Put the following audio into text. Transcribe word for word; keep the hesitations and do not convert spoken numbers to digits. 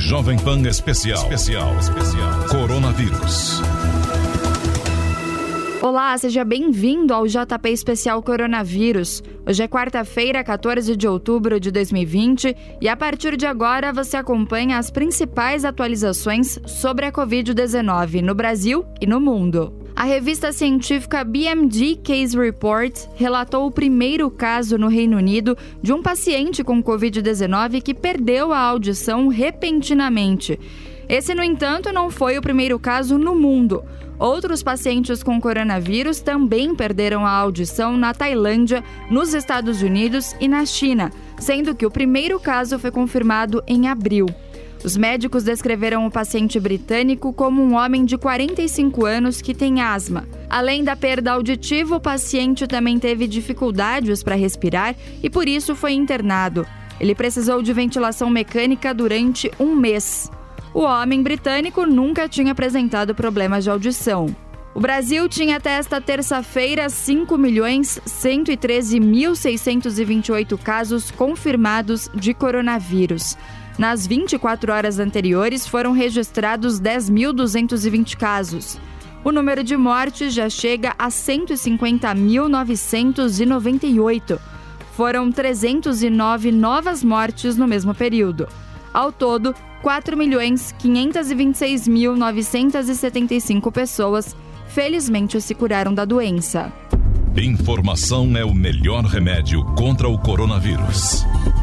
Jovem Pan Especial. Especial. Especial. Coronavírus. Olá, seja bem-vindo ao J P Especial Coronavírus. Hoje é quarta-feira, quatorze de outubro de dois mil e vinte, e a partir de agora você acompanha as principais atualizações sobre a covid dezenove no Brasil e no mundo. A revista científica B M G Case Report relatou o primeiro caso no Reino Unido de um paciente com covid dezenove que perdeu a audição repentinamente. Esse, no entanto, não foi o primeiro caso no mundo. Outros pacientes com coronavírus também perderam a audição na Tailândia, nos Estados Unidos e na China, sendo que o primeiro caso foi confirmado em abril. Os médicos descreveram o paciente britânico como um homem de quarenta e cinco anos que tem asma. Além da perda auditiva, o paciente também teve dificuldades para respirar e por isso foi internado. Ele precisou de ventilação mecânica durante um mês. O homem britânico nunca tinha apresentado problemas de audição. O Brasil tinha até esta terça-feira cinco milhões cento e treze mil seiscentos e vinte e oito casos confirmados de coronavírus. Nas vinte e quatro horas anteriores foram registrados dez mil duzentos e vinte casos. O número de mortes já chega a cento e cinquenta mil novecentos e noventa e oito. Foram trezentos e nove novas mortes no mesmo período. Ao todo, quatro milhões quinhentos e vinte e seis mil novecentos e setenta e cinco pessoas, felizmente, se curaram da doença. Informação é o melhor remédio contra o coronavírus.